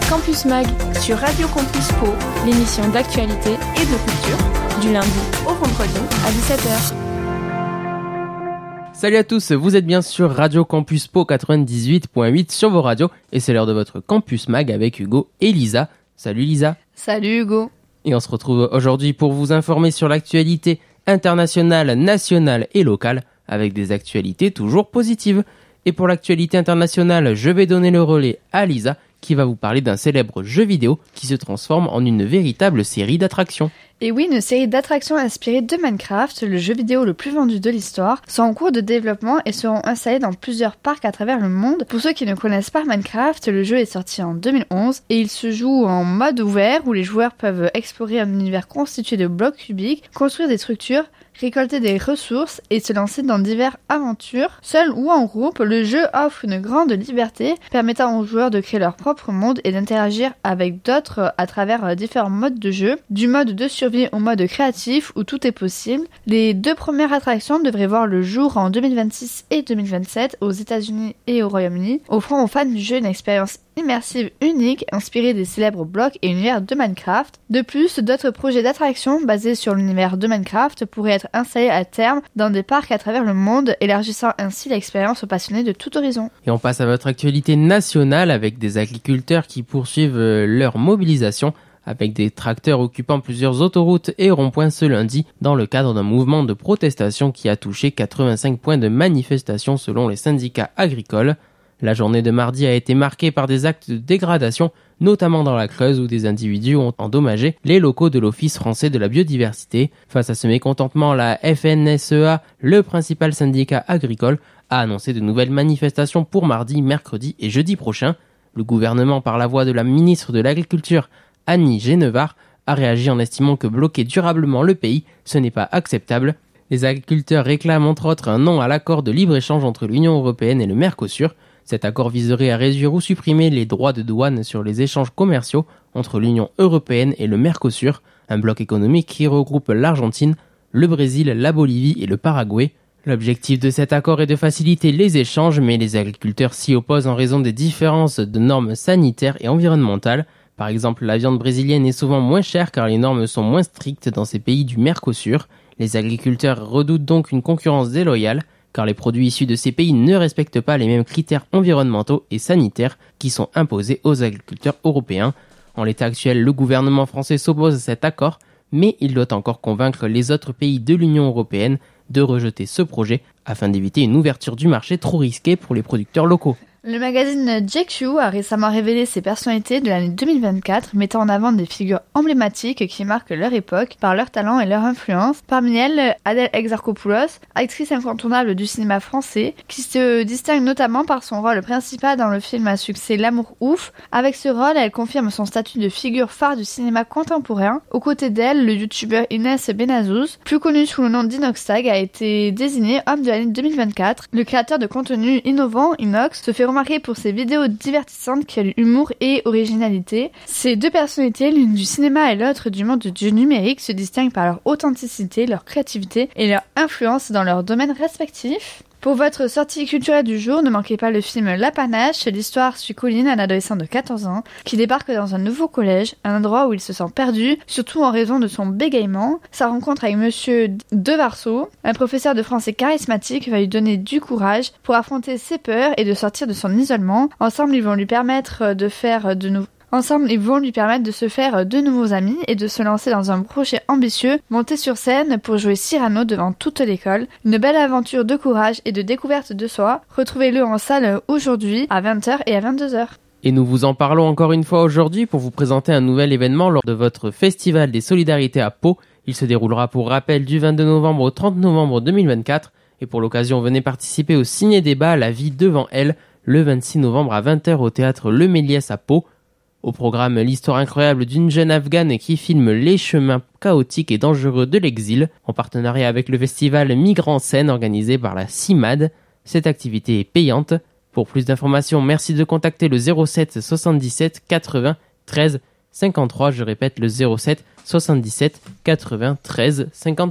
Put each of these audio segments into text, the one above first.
Campus Mag sur Radio Campus Pau, l'émission d'actualité et de culture, du lundi au vendredi à 17h. Salut à tous, vous êtes bien sur Radio Campus Pau 98.8 sur vos radios et c'est l'heure de votre Campus Mag avec Hugo et Lisa. Salut Lisa. Salut Hugo. Et on se retrouve aujourd'hui pour vous informer sur l'actualité internationale, nationale et locale avec des actualités toujours positives. Et pour l'actualité internationale, je vais donner le relais à Lisa qui va vous parler d'un célèbre jeu vidéo qui se transforme en une véritable série d'attractions. Et oui, une série d'attractions inspirées de Minecraft, le jeu vidéo le plus vendu de l'histoire, sont en cours de développement et seront installées dans plusieurs parcs à travers le monde. Pour ceux qui ne connaissent pas Minecraft, le jeu est sorti en 2011 et il se joue en mode ouvert où les joueurs peuvent explorer un univers constitué de blocs cubiques, construire des structures, récolter des ressources et se lancer dans diverses aventures. Seul ou en groupe, le jeu offre une grande liberté permettant aux joueurs de créer leur propre monde et d'interagir avec d'autres à travers différents modes de jeu, du mode de survie au mode créatif où tout est possible. Les deux premières attractions devraient voir le jour en 2026 et 2027 aux États-Unis et au Royaume-Uni, offrant aux fans du jeu une expérience immersive unique inspirée des célèbres blocs et univers de Minecraft. De plus, d'autres projets d'attractions basés sur l'univers de Minecraft pourraient être installés à terme dans des parcs à travers le monde, élargissant ainsi l'expérience aux passionnés de tout horizon. Et on passe à votre actualité nationale avec des agriculteurs qui poursuivent leur mobilisation avec des tracteurs occupant plusieurs autoroutes et ronds-points ce lundi dans le cadre d'un mouvement de protestation qui a touché 85 points de manifestation selon les syndicats agricoles. La journée de mardi a été marquée par des actes de dégradation, notamment dans la Creuse où des individus ont endommagé les locaux de l'Office français de la biodiversité. Face à ce mécontentement, la FNSEA, le principal syndicat agricole, a annoncé de nouvelles manifestations pour mardi, mercredi et jeudi prochain. Le gouvernement, par la voix de la ministre de l'Agriculture, Annie Genevard, a réagi en estimant que bloquer durablement le pays, ce n'est pas acceptable. Les agriculteurs réclament entre autres un non à l'accord de libre-échange entre l'Union européenne et le Mercosur. Cet accord viserait à réduire ou supprimer les droits de douane sur les échanges commerciaux entre l'Union européenne et le Mercosur, un bloc économique qui regroupe l'Argentine, le Brésil, la Bolivie et le Paraguay. L'objectif de cet accord est de faciliter les échanges, mais les agriculteurs s'y opposent en raison des différences de normes sanitaires et environnementales. Par exemple, la viande brésilienne est souvent moins chère car les normes sont moins strictes dans ces pays du Mercosur. Les agriculteurs redoutent donc une concurrence déloyale, car les produits issus de ces pays ne respectent pas les mêmes critères environnementaux et sanitaires qui sont imposés aux agriculteurs européens. En l'état actuel, le gouvernement français s'oppose à cet accord, mais il doit encore convaincre les autres pays de l'Union européenne de rejeter ce projet afin d'éviter une ouverture du marché trop risquée pour les producteurs locaux. Le magazine GQ a récemment révélé ses personnalités de l'année 2024, mettant en avant des figures emblématiques qui marquent leur époque par leur talent et leur influence. Parmi elles, Adèle Exarchopoulos, actrice incontournable du cinéma français, qui se distingue notamment par son rôle principal dans le film à succès L'amour ouf. Avec ce rôle, elle confirme son statut de figure phare du cinéma contemporain. Aux côtés d'elle, le youtubeur Inès Benazouz, plus connu sous le nom d'Inoxtag, a été désigné homme de l'année 2024. Le créateur de contenu innovant, Inox, se fait remarqué pour ses vidéos divertissantes qui allient humour et originalité. Ces deux personnalités, l'une du cinéma et l'autre du monde du numérique, se distinguent par leur authenticité, leur créativité et leur influence dans leurs domaines respectifs. Pour votre sortie culturelle du jour, ne manquez pas le film La Panache. L'histoire suit Colline, un adolescent de 14 ans, qui débarque dans un nouveau collège, un endroit où il se sent perdu, surtout en raison de son bégaiement. Sa rencontre avec Monsieur Devarceau, un professeur de français charismatique, va lui donner du courage pour affronter ses peurs et de sortir de son isolement. Ensemble, ils vont lui permettre de se faire de nouveaux amis et de se lancer dans un projet ambitieux, monter sur scène pour jouer Cyrano devant toute l'école. Une belle aventure de courage et de découverte de soi. Retrouvez-le en salle aujourd'hui à 20h et à 22h. Et nous vous en parlons encore une fois aujourd'hui pour vous présenter un nouvel événement lors de votre Festival des Solidarités à Pau. Il se déroulera pour rappel du 22 novembre au 30 novembre 2024. Et pour l'occasion, venez participer au ciné-débat La vie devant elle, le 26 novembre à 20h au théâtre Le Méliès à Pau. Au programme, l'histoire incroyable d'une jeune Afghane qui filme les chemins chaotiques et dangereux de l'exil, en partenariat avec le festival Migrants en scène organisé par la CIMAD. Cette activité est payante. Pour plus d'informations, merci de contacter le 07 77 80 13 53. Je répète, le 07 77 80 13 53.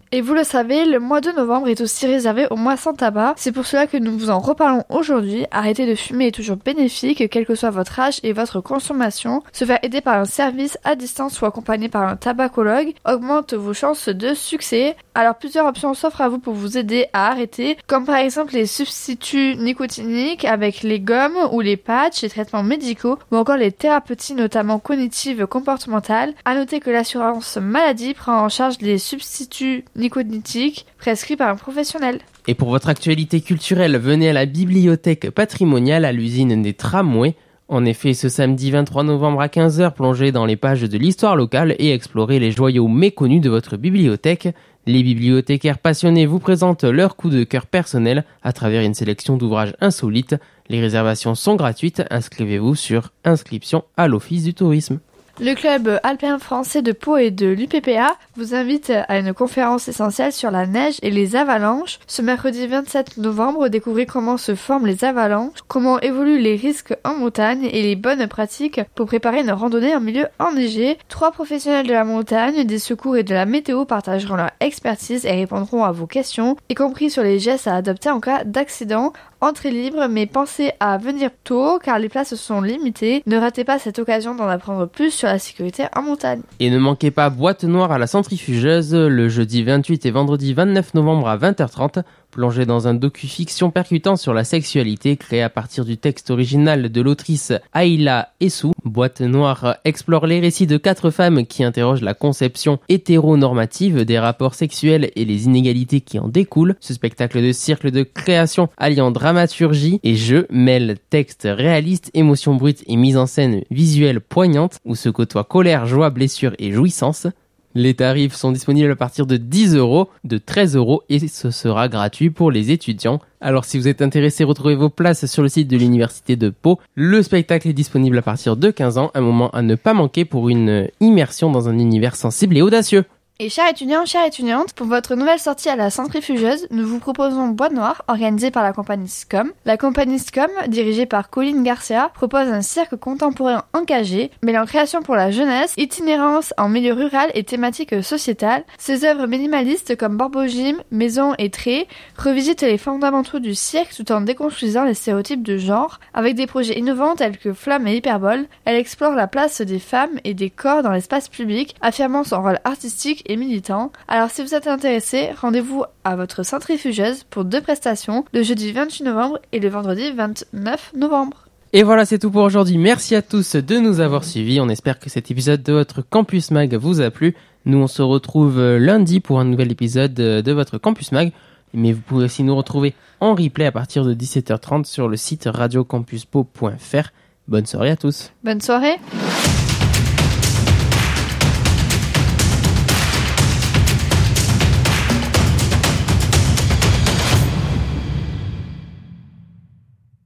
Et vous le savez, le mois de novembre est aussi réservé au mois sans tabac. C'est pour cela que nous vous en reparlons aujourd'hui. Arrêter de fumer est toujours bénéfique, quel que soit votre âge et votre consommation. Se faire aider par un service à distance ou accompagné par un tabacologue augmente vos chances de succès. Alors plusieurs options s'offrent à vous pour vous aider à arrêter, comme par exemple les substituts nicotiniques avec les gommes ou les patchs, les traitements médicaux ou encore les thérapeutiques notamment cognitives comportementales. À noter que l'assurance maladie prend en charge les substituts nicotiniques prescrits par un professionnel. Et pour votre actualité culturelle, venez à la bibliothèque patrimoniale à l'usine des tramways. En effet, ce samedi 23 novembre à 15h, plongez dans les pages de l'histoire locale et explorez les joyaux méconnus de votre bibliothèque. Les bibliothécaires passionnés vous présentent leur coup de cœur personnel à travers une sélection d'ouvrages insolites. Les réservations sont gratuites, inscrivez-vous sur inscription à l'Office du tourisme. Le club alpin français de Pau et de l'UPPA vous invite à une conférence essentielle sur la neige et les avalanches. Ce mercredi 27 novembre, découvrez comment se forment les avalanches, comment évoluent les risques en montagne et les bonnes pratiques pour préparer une randonnée en milieu enneigé. 3 professionnels de la montagne, des secours et de la météo partageront leur expertise et répondront à vos questions, y compris sur les gestes à adopter en cas d'accident. Entrée libre, mais pensez à venir tôt car les places sont limitées. Ne ratez pas cette occasion d'en apprendre plus sur la sécurité en montagne. Et ne manquez pas Boîte Noire à la centrifugeuse le jeudi 28 et vendredi 29 novembre à 20h30. Plongez dans un docu-fiction percutant sur la sexualité créé à partir du texte original de l'autrice Ayla Essou. Boîte Noire explore les récits de 4 femmes qui interrogent la conception hétéronormative des rapports sexuels et les inégalités qui en découlent. Ce spectacle de cirque de création alliant dramaturgie et jeu mêle texte réaliste, émotion brute et mise en scène visuelle poignante où se côtoient colère, joie, blessure et jouissance. Les tarifs sont disponibles à partir de 10€, de 13€ et ce sera gratuit pour les étudiants. Alors si vous êtes intéressé, retrouvez vos places sur le site de l'Université de Pau. Le spectacle est disponible à partir de 15 ans, un moment à ne pas manquer pour une immersion dans un univers sensible et audacieux. Et chers étudiants, chères étudiantes, pour votre nouvelle sortie à la centrifugeuse, nous vous proposons Boîte Noire, organisée par la compagnie SCOM. La compagnie SCOM, dirigée par Colline Garcia, propose un cirque contemporain engagé, mêlant création pour la jeunesse, itinérance en milieu rural et thématiques sociétales. Ses œuvres minimalistes comme Borbogym, Maison et Trait revisitent les fondamentaux du cirque tout en déconstruisant les stéréotypes de genre. Avec des projets innovants tels que Flamme et Hyperbole, elle explore la place des femmes et des corps dans l'espace public, affirmant son rôle artistique et militant. Alors si vous êtes intéressé, rendez-vous à votre centrifugeuse pour 2 prestations, le jeudi 28 novembre et le vendredi 29 novembre. Et voilà, c'est tout pour aujourd'hui. Merci à tous de nous avoir suivis. On espère que cet épisode de votre Campus Mag vous a plu. Nous, on se retrouve lundi pour un nouvel épisode de votre Campus Mag. Mais vous pouvez aussi nous retrouver en replay à partir de 17h30 sur le site radiocampuspo.fr. Bonne soirée à tous. Bonne soirée.